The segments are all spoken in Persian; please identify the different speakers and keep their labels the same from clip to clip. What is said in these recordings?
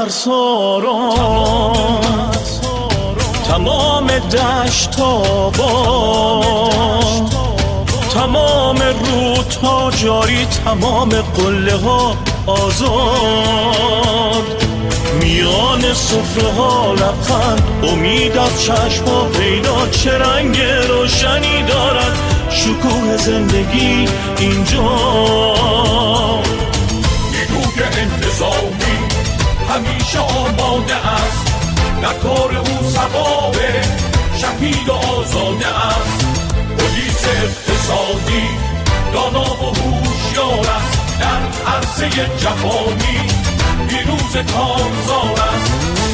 Speaker 1: مرساران، تمام دشت آباد، تمام رودها جاری، تمام قله ها آزاد. میان سفره ها لبخند، امید از چشم ها پیدا، چه رنگ روشنی دارد شکوه زندگی اینجا.
Speaker 2: نیروی انتظامی همیشه آماده است، در کار او ثوابه، شهید و آزاده است. پلیس اقتصادی دانا و هوشیار است، در عرصه جهانی پیروز کارزار است.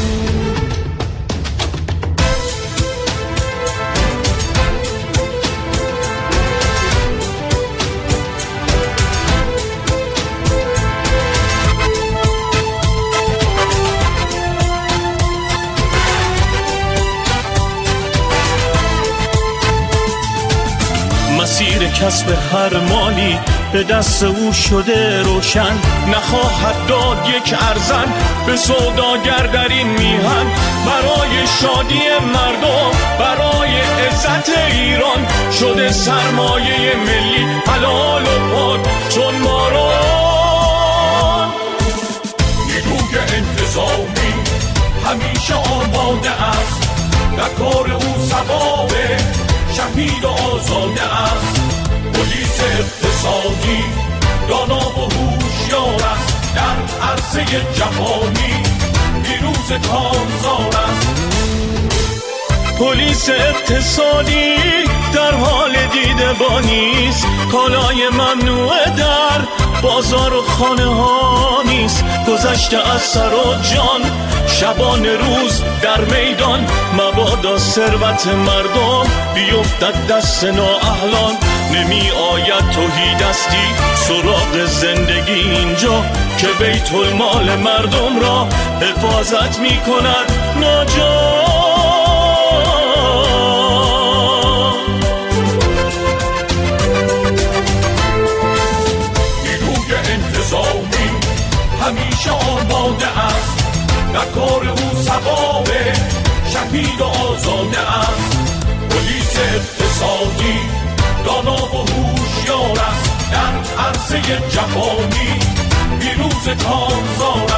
Speaker 1: مسیر کسب هر مالی به دست او شده روشن، نخواهد داد یک ارزن به سوداگر در این میهن. برای شادی مردم، برای عزت ایران، شده سرمایه ملی حلال و پاک چون باران.
Speaker 2: نیروی انتظامی همیشه آماده است، در کار او ثوابه، شهید و آزاده است. پلیس اقتصادی دانا و هوشیار است، در عرصه جهانی پیروز کارزار است.
Speaker 1: پلیس اقتصادی در حال دیدبانی است، کالای ممنوع در بازار و خانه ها نیست. گذشته از سر و جان، شبان روز در میدان، مبادا ثروت مردم بیفتد دست نااهلان. نمی آید تهی دستی سراغ زندگی اینجا، که بیت المال مردم را حفاظت می کند ناجا.
Speaker 2: همیشه آماده است، در کار او ثوابه، شهید و آزاده است. پلیس اقتصادی دانا و هوشیار است، در عرصه جهانی پیروز کارزار است.